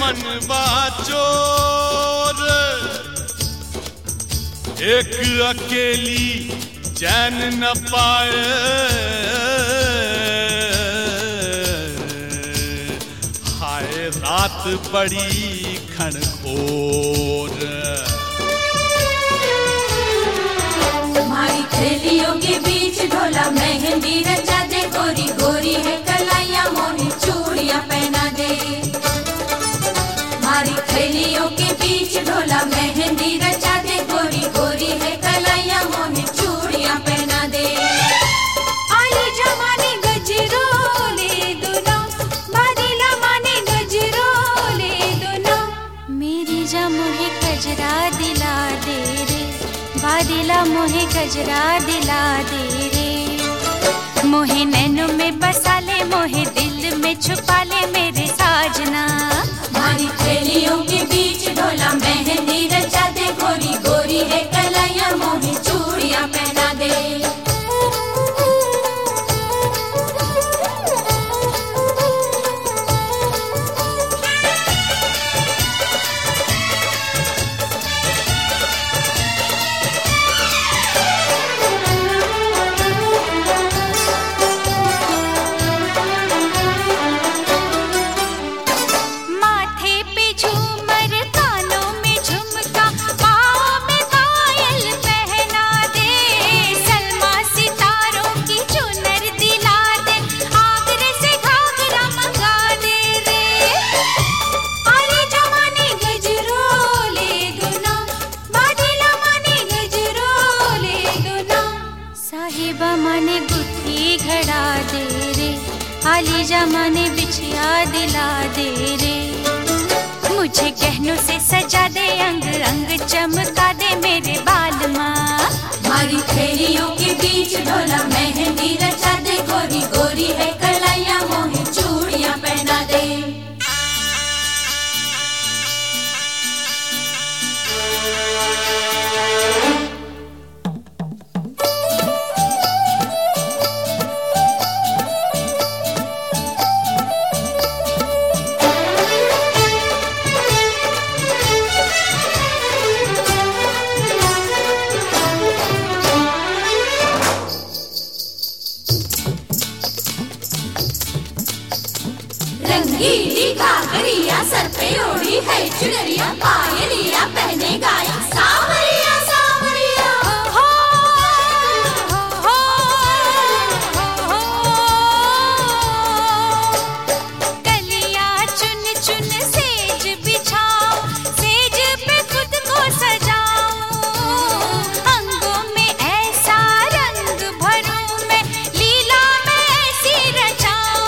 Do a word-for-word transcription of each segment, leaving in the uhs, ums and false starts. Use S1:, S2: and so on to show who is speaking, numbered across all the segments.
S1: मनवा चोर, एक अकेली चैन न पाए, हाय रात बड़ी घनघोर।
S2: तुम्हारी थैलियों के बीच ढोला मेहंदी रचा दे, गोरी गोरी है कलाइयाँ मोहे चूड़ियाँ पहना दे। हमारी थैलियों के बीच ढोला मेहंदी रचा दे, गोरी गोरी है कलाइयाँ मोहे चूड़ियाँ पहना दे। आली जमाने गजरोले दुना, बादला माने गजरोले दुना,
S3: मेरी जा मोहे गजरा दिला दे रे, बादला मोहे गजरा दिला दे रे। मोहे नैनों में बसा ले, मोहे दिल में छुपा ले मेरे साजना।
S2: हमारी थैलियों के बीच ढोला मेहंदी रचा दे, गोरी गोरी है कलाइयाँ मोहे चूड़ियाँ पहना दे।
S3: माने गुत्थी घड़ा दे रे, आली जमाने बिछिया दिला दे रे। मुझे गहनों से सजा दे, अंग अंग चमका दे मेरे बाल माँ।
S2: हमारी थैलियों के बीच ढोला मेहंदी रचा दे, गोरी गोरी है कलाइयाँ मोहे चूड़ियाँ पहना दे। रंगीली घाघरिया सर पे ओढ़ी है चुनरिया, पायलिया पहने गाया सावरिया सावरिया।
S3: हो हो हो कलिया चुन चुन सेज बिछाओ, सेज पे खुद को सजाओ। अंगों में ऐसा रंग भरूं मैं, लीला में ऐसी रचाऊं।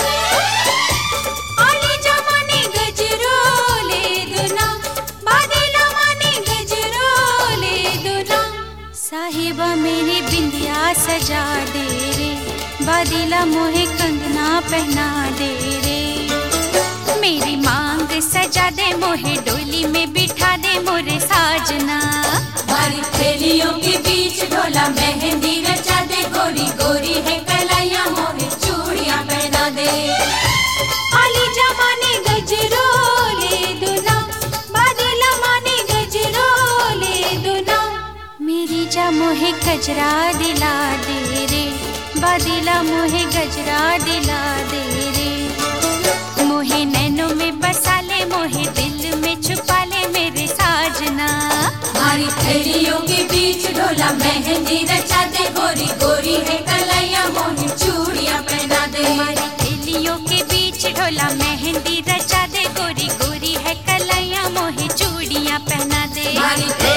S2: आली जमाने गजरोले दुना, बादला माने गजरोले दुना,
S3: साहिबा मेरी बिंदिया सजा दे रे, बादला मोहे कंगना पहना दे रे। मेरी मांग सजा दे, मोहे डोली में बिठा दे मोरे साजना।
S2: हमारी थैलियों के बीच ढोला मेहंदी रचा दे, गोरी गोरी है कलाइयाँ मोहे चूड़ियाँ पहना दे। आली जमाने गजरोले दुना, बादला माने गजरोले दुना,
S3: मेरी जा मोहे गजरा दिला दे रे, बादला मोहे गजरा दिला दे रे। मोहे नैनों में बसा ले, मोहे दिल में छुपा ले मेरे साजना।
S2: हमारी थैलियों के बीच ढोला मेहंदी रचा दे, गोरी गोरी है कलाइयाँ मोहे चूड़ियाँ पहना दे।
S3: हमारी थैलियों के बीच ढोला मेहंदी रचा दे, गोरी गोरी है कलाइयाँ मोहे चूड़ियाँ पहना दे।
S2: हमारी